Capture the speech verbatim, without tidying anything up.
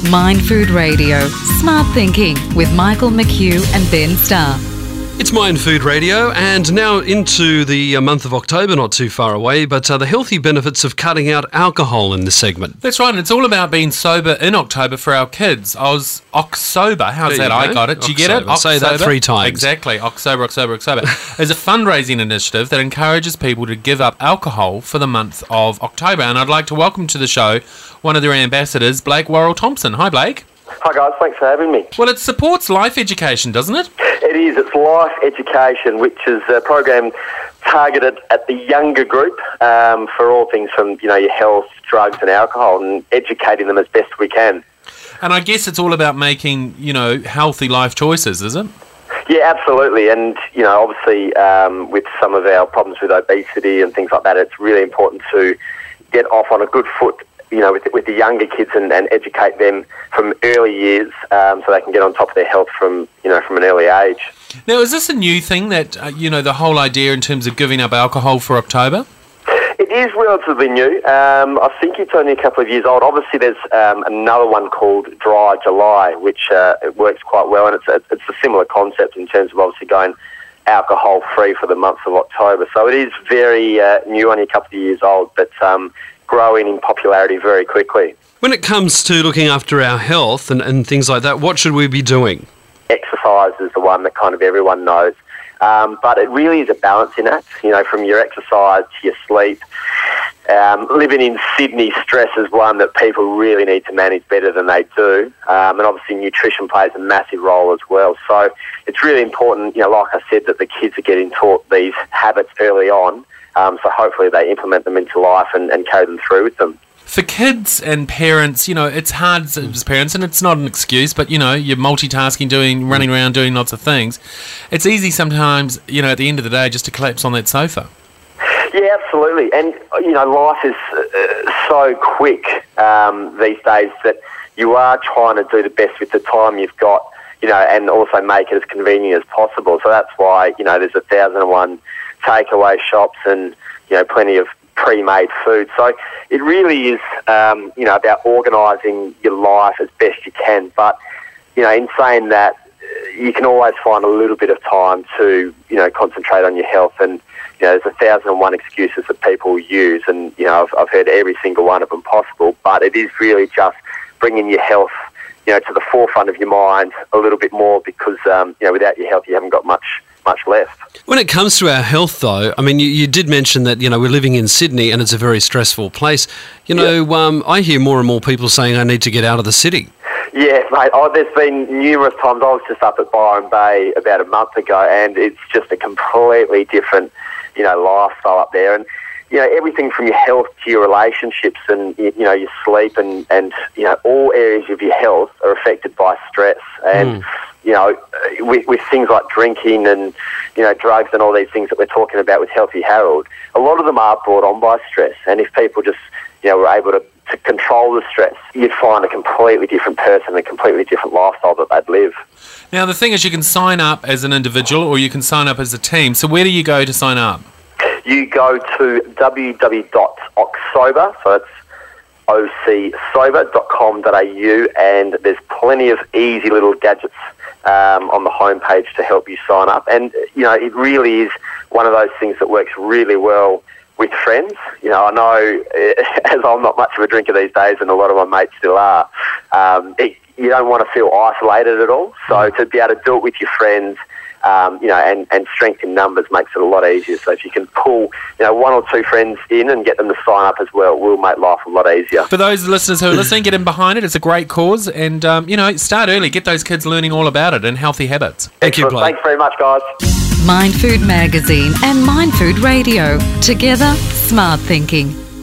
Mind Food Radio, Smart Thinking with Michael McHugh and Ben Starr. It's Mind Food Radio, and now into the uh, month of October, not too far away, but uh, the healthy benefits of cutting out alcohol in this segment. That's right, and it's all about being sober in October for our kids. I was October, how's There that? you I go. got it. Did you get it? October. Say that three times. Exactly, October, October, October. It's a fundraising initiative that encourages people to give up alcohol for the month of October, and I'd like to welcome to the show one of their ambassadors, Blake Worrell-Thompson. Hi, Blake. Hi guys, thanks for having me. Well, it supports life education, doesn't it? It is, it's Life Education, which is a program targeted at the younger group um, for all things from, you know, your health, drugs and alcohol, and educating them as best we can. And I guess it's all about making, you know, healthy life choices, is it? Yeah, absolutely. And, you know, obviously um, with some of our problems with obesity and things like that, it's really important to get off on a good foot, you know, with, with the younger kids and, and educate them from early years um, so they can get on top of their health from, you know, from an early age. Now, is this a new thing that, uh, you know, the whole idea in terms of giving up alcohol for October? It is relatively new. Um, I think it's only a couple of years old. Obviously, there's um, another one called Dry July, which uh, it works quite well, and it's a, it's a similar concept in terms of obviously going alcohol-free for the month of October. So it is very uh, new, only a couple of years old, but um, growing in popularity very quickly. When it comes to looking after our health and, and things like that, what should we be doing? Exercise is the one that kind of everyone knows. Um, but it really is a balancing act, you know, from your exercise to your sleep. Um, living in Sydney, stress is one that people really need to manage better than they do. Um, and obviously nutrition plays a massive role as well. So it's really important, you know, like I said, that the kids are getting taught these habits early on. Um, so hopefully they implement them into life and, and carry them through with them. For kids and parents, you know, it's hard as parents, and it's not an excuse, but, you know, you're multitasking, doing, running around, doing lots of things. It's easy sometimes, you know, at the end of the day, just to collapse on that sofa. Yeah, absolutely. And, you know, life is uh, so quick um, these days that you are trying to do the best with the time you've got, you know, and also make it as convenient as possible. So that's why, you know, there's a thousand and one takeaway shops and, you know, plenty of pre-made food. So it really is, um, you know, about organising your life as best you can. But, you know, in saying that, you can always find a little bit of time to, you know, concentrate on your health. And, you know, there's a thousand and one excuses that people use, and, you know, I've, I've heard every single one of them possible. But it is really just bringing your health, you know, to the forefront of your mind a little bit more, because, um, you know, without your health, you haven't got much much left. When it comes to our health, though, I mean, you, you did mention that, you know, we're living in Sydney and it's a very stressful place. You know, yep. um, I hear more and more people saying I need to get out of the city. Yeah, mate. Oh, there's been numerous times. I was just up at Byron Bay about a month ago, and it's just a completely different, you know, lifestyle up there. And, you know, everything from your health to your relationships and, you know, your sleep and, and you know, all areas of your health are affected by stress. And, mm. you know, with, with things like drinking and, you know, drugs and all these things that we're talking about with Healthy Harold, a lot of them are brought on by stress. And if people just, you know, were able to, to control the stress, you'd find a completely different person, a completely different lifestyle that they'd live. Now, the thing is, you can sign up as an individual or you can sign up as a team. So where do you go to sign up? You go to w w w dot ocsober, so it's o c sober dot com dot a u, and there's plenty of easy little gadgets um, on the homepage to help you sign up. And, you know, it really is one of those things that works really well with friends. You know, I know, as I'm not much of a drinker these days, and a lot of my mates still are, um, it, you don't want to feel isolated at all. So to be able to do it with your friends, Um, you know, and, and strength in numbers makes it a lot easier. So if you can pull, you know, one or two friends in and get them to sign up as well, it will make life a lot easier. For those listeners who are listening, get in behind it. It's a great cause. And, um, you know, start early. Get those kids learning all about it and healthy habits. Thank you, Blake. Thanks very much, guys. Mind Food Magazine and Mind Food Radio. Together, smart thinking.